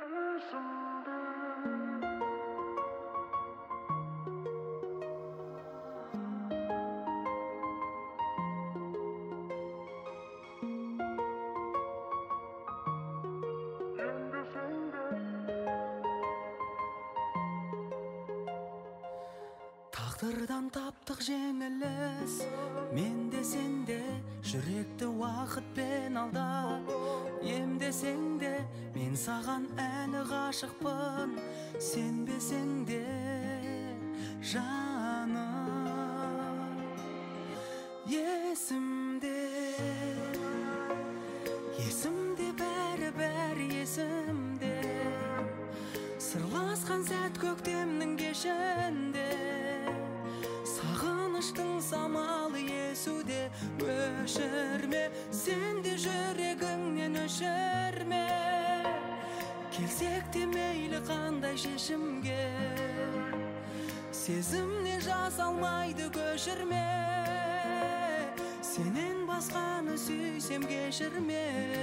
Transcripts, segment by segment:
Тағдырдан таптық жеңіліс, мен де сен де жүректі уақытпен алдап. Емдесең де мен саған әлі ғашықпын, сенбесең де жаным. Есімде бәрі есімде, сырласқан сәт көктемнің кешінде, сағыныштың самалы есуде. Өшірме, сен де жүрегіңнен өшірме, келсек те мейлі қандай шешімге, сезімнен жасалмайды көшірме, сенен басқаны сүйсем кешірме.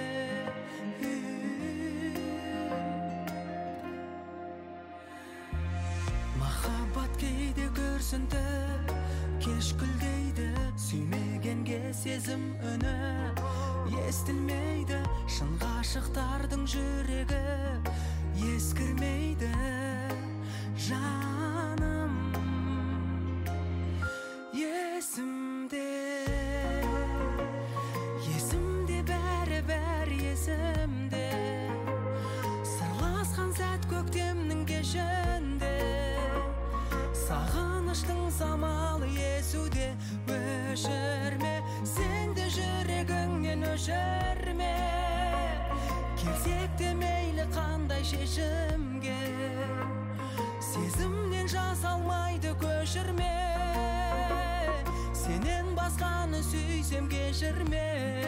Махаббат кейде күрсінтіп, кешкілдейді, сүймегенге сезім үні естілмейді. Шын ғашықтардың жүрегі ескірмейді жаным. Есімде бәрі есімде, сырласқан сәт көктемнің кешінде, сағыныштың самалы есуде. Өшірме, сен де жүрегіңнен өшірме, келсек те мейлі қандай шешімге, сезімнен жасалмайды көшірме, сенен басқаны сүйсем кешірме.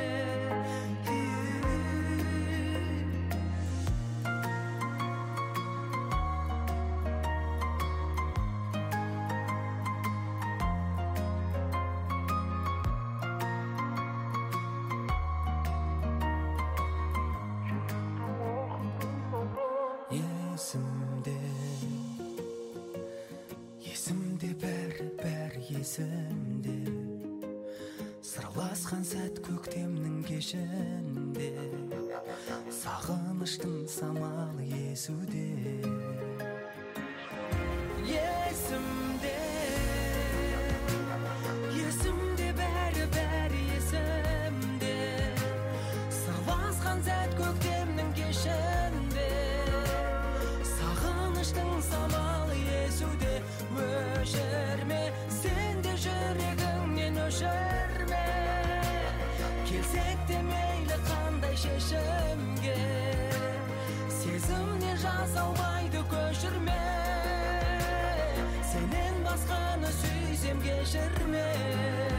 Есімде бәрі есімде, сырласқан сәт көктемнің кешінде, сағыныштың самалы есуде. Есімде бәрі есімде, сырласқан сәт көктемнің кешінде, сағыныштың самалы есуде. Өшірме, сен де жүрегіңнен өшірме, келсек те мейлі қандай шешімге, сезімнен жасалмайды көшірме, сенен басқаны сүйсем кешірме.